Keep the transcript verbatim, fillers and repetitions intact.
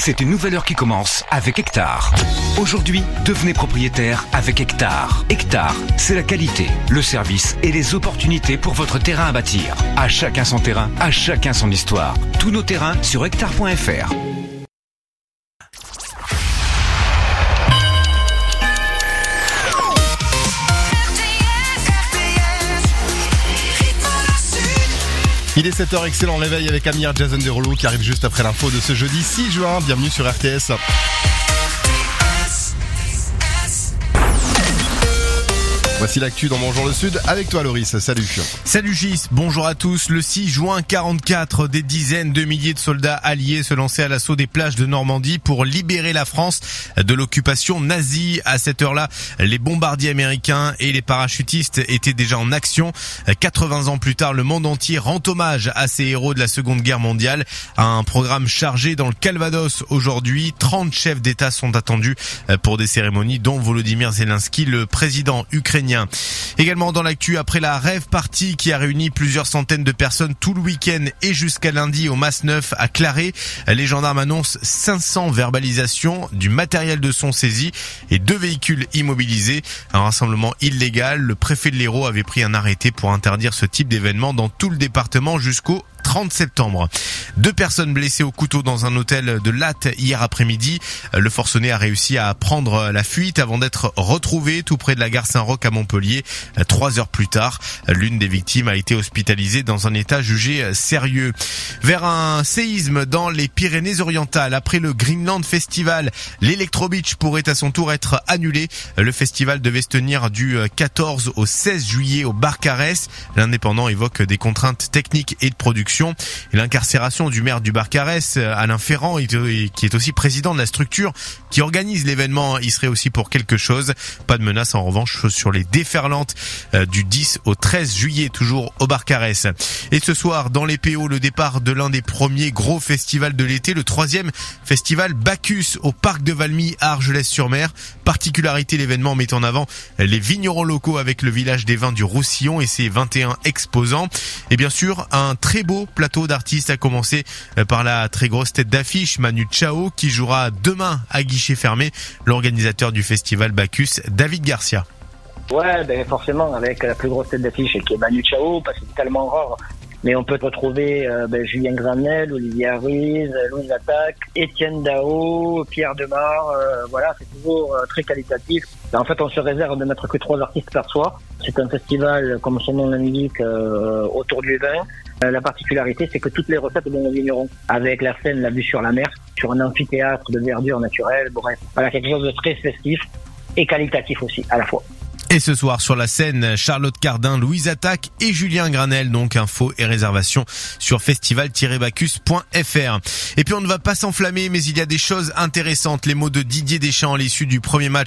C'est une nouvelle heure qui commence avec Hectare. Aujourd'hui, devenez propriétaire avec Hectare. Hectare, c'est la qualité, le service et les opportunités pour votre terrain à bâtir. À chacun son terrain, à chacun son histoire. Tous nos terrains sur hectare point f r. Il est sept heures, excellent réveil avec Amir, Jason Derulo qui arrive juste après l'info de ce jeudi six juin. Bienvenue sur R T S. Voici l'actu dans Bonjour le Sud avec toi Loris, salut. Salut Gis, bonjour à tous. Le six juin quarante-quatre, des dizaines de milliers de soldats alliés se lançaient à l'assaut des plages de Normandie pour libérer la France de l'occupation nazie. À cette heure-là, les bombardiers américains et les parachutistes étaient déjà en action. quatre-vingts ans plus tard, le monde entier rend hommage à ces héros de la Seconde Guerre mondiale. Un programme chargé dans le Calvados aujourd'hui. trente chefs d'État sont attendus pour des cérémonies dont Volodymyr Zelensky, le président ukrainien. Également dans l'actu, après la rave party qui a réuni plusieurs centaines de personnes tout le week-end et jusqu'à lundi au Mas neuf à Claré, les gendarmes annoncent cinq cents verbalisations, du matériel de son saisi et deux véhicules immobilisés. Un rassemblement illégal. Le préfet de l'Hérault avait pris un arrêté pour interdire ce type d'événement dans tout le département jusqu'au trente septembre. Deux personnes blessées au couteau dans un hôtel de Latte hier après-midi. Le forcené a réussi à prendre la fuite avant d'être retrouvé tout près de la gare Saint-Roch à Montpellier. Trois heures plus tard, l'une des victimes a été hospitalisée dans un état jugé sérieux. Vers un séisme dans les Pyrénées-Orientales, après le Greenland Festival, l'Electro Beach pourrait à son tour être annulé. Le festival devait se tenir du quatorze au seize juillet au Barcarès. L'indépendant évoque des contraintes techniques et de production. Et l'incarcération du maire du Barcarès, Alain Ferrand, qui est aussi président de la structure qui organise l'événement, il serait aussi pour quelque chose. Pas de menace en revanche sur les déferlantes du dix au treize juillet, toujours au Barcarès. Et ce soir, dans les P O, le départ de l'un des premiers gros festivals de l'été, le troisième festival Bacchus au parc de Valmy à Argelès-sur-Mer. Particularité, l'événement met en avant les vignerons locaux avec le village des vins du Roussillon et ses vingt et un exposants. Et bien sûr, un très beau plateau d'artistes, à commencer par la très grosse tête d'affiche Manu Chao qui jouera demain à guichet fermé. L'organisateur du festival Bacchus, David Garcia. Ouais, ben forcément avec la plus grosse tête d'affiche qui est Manu Chao, parce que c'est tellement rare. Mais on peut retrouver euh, ben, Julien Granel, Olivier Ruiz, Louise Attaque, Étienne Dao, Pierre Demar. Euh, voilà, c'est toujours euh, très qualitatif. En fait, on se réserve de mettre que trois artistes par soir. C'est un festival, comme son nom l'indique, euh, autour du vin. Euh, la particularité, c'est que toutes les recettes viennent aux vignerons, avec la scène, la vue sur la mer, sur un amphithéâtre de verdure naturelle. Bref, voilà, quelque chose de très festif et qualitatif aussi, à la fois. Et ce soir sur la scène, Charlotte Cardin, Louise Attaque et Julien Granel. Donc infos et réservations sur festival tiret bacchus point f r. Et puis on ne va pas s'enflammer, mais il y a des choses intéressantes. Les mots de Didier Deschamps à l'issue du premier match